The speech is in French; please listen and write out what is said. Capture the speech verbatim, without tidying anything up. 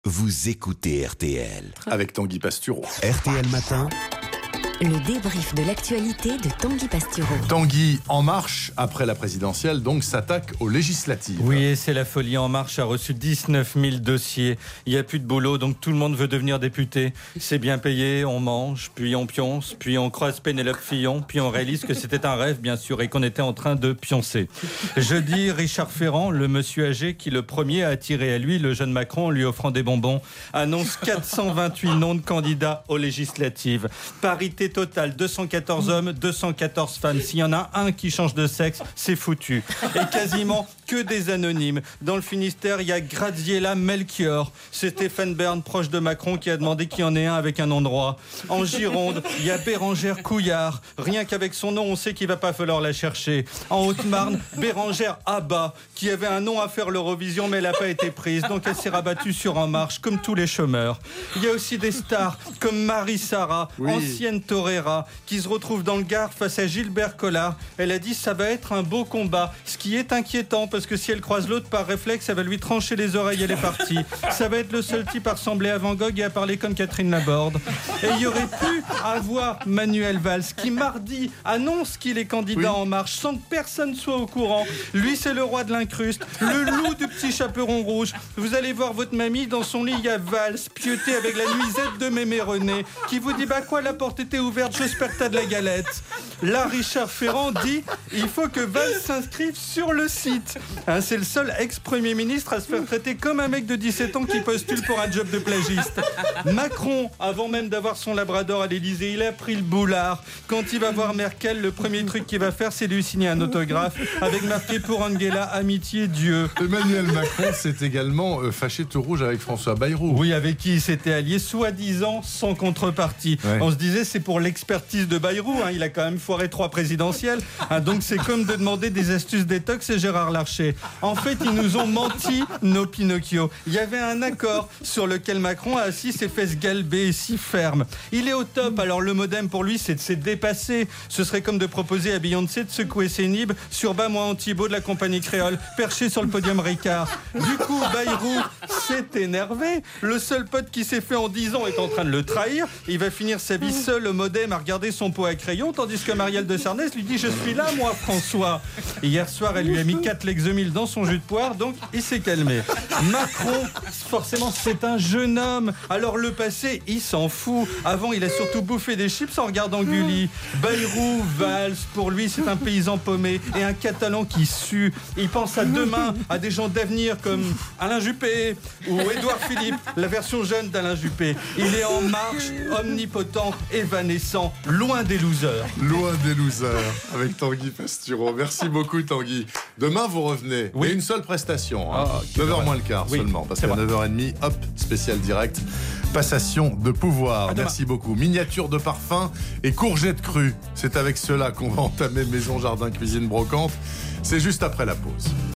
Vous écoutez R T L. Avec Tanguy Pastureau. R T L Matin. Le débrief de l'actualité de Tanguy Pastureau. Tanguy, En Marche, après la présidentielle, donc s'attaque aux législatives. Oui, et c'est la folie. En Marche a reçu dix-neuf mille dossiers. Il n'y a plus de boulot, donc tout le monde veut devenir député. C'est bien payé, on mange, puis on pionce, puis on croise Pénélope Fillon, puis on réalise que c'était un rêve, bien sûr, et qu'on était en train de pioncer. Jeudi, Richard Ferrand, le monsieur âgé qui le premier a attiré à lui le jeune Macron en lui offrant des bonbons, annonce quatre cent vingt-huit noms de candidats aux législatives. Parité total, deux cent quatorze hommes, deux cent quatorze femmes. S'il y en a un qui change de sexe, c'est foutu. Et quasiment que des anonymes. Dans le Finistère, il y a Graziella Melchior. C'est Stéphane Bern, proche de Macron, qui a demandé qu'il y en ait un avec un nom droit. En Gironde, il y a Bérangère Couillard. Rien qu'avec son nom, on sait qu'il va pas falloir la chercher. En Haute-Marne, Bérangère Abba, qui avait un nom à faire l'Eurovision, mais elle n'a pas été prise. Donc elle s'est rabattue sur En Marche, comme tous les chômeurs. Il y a aussi des stars comme Marie Sarah, oui. ancienne Torera, qui se retrouve dans le Gard face à Gilbert Collard. Elle a dit ça va être un beau combat, ce qui est inquiétant parce que si elle croise l'autre par réflexe, ça va lui trancher les oreilles, elle est partie. Ça va être le seul type à ressembler à Van Gogh et à parler comme Catherine Laborde. Et il y aurait pu avoir Manuel Valls qui mardi annonce qu'il est candidat oui. En Marche sans que personne soit au courant. Lui c'est le roi de l'incruste, le loup du petit chaperon rouge. Vous allez voir votre mamie dans son lit, il y a Valls pieuté avec la nuisette de Mémé René qui vous dit bah quoi, la porte était ouverte, j'espère que t'as de la galette. Là, Richard Ferrand dit il faut que Valls s'inscrive sur le site. Hein, c'est le seul ex-premier ministre à se faire traiter comme un mec de dix-sept ans qui postule pour un job de plagiste. Macron, avant même d'avoir son labrador à l'Élysée, il a pris le boulard. Quand il va voir Merkel, le premier truc qu'il va faire, c'est lui signer un autographe avec marqué pour Angela, amitié, Dieu. Emmanuel Macron s'est également euh, fâché tout rouge avec François Bayrou. Oui, avec qui il s'était allié, soi-disant sans contrepartie. Ouais. On se disait c'est pour l'expertise de Bayrou, hein, il a quand même foiré trois présidentielles, hein, donc c'est comme de demander des astuces détox et Gérard Larcher. En fait, ils nous ont menti, nos Pinocchio. Il y avait un accord sur lequel Macron a assis ses fesses galbées et si fermes. Il est au top, alors le modem pour lui c'est de se dépasser. Ce serait comme de proposer à Beyoncé de secouer ses nibs sur Bas moi Antibo de la compagnie créole, perché sur le podium Ricard. Du coup, Bayrou s'est énervé. Le seul pote qui s'est fait en dix ans est en train de le trahir. Il va finir sa vie seul au modem à regarder son pot à crayon, tandis que Marielle de Sarnez lui dit « Je suis là, moi, François !» Hier soir, elle lui a mis quatre Lexomil dans son jus de poire, donc il s'est calmé. Macron, forcément, c'est un jeune homme. Alors le passé, il s'en fout. Avant, il a surtout bouffé des chips en regardant Gulli. Bayrou, Valls, pour lui, c'est un paysan paumé et un Catalan qui sue. Il pense à demain, à des gens d'avenir comme Alain Juppé ou Édouard Philippe, la version jeune d'Alain Juppé. Il est en marche, omnipotent, évanescent, loin des losers. Loin des losers, avec Tanguy Pastureau. Merci beaucoup Tanguy. Demain vous revenez, oui. Et une seule prestation, hein. oh, neuf heures moins le quart oui. seulement, parce qu'à neuf heures trente, hop, spécial direct, passation de pouvoir. Merci beaucoup. Miniature de parfum et courgettes crues. C'est avec cela qu'on va entamer Maison Jardin Cuisine Brocante. C'est juste après la pause.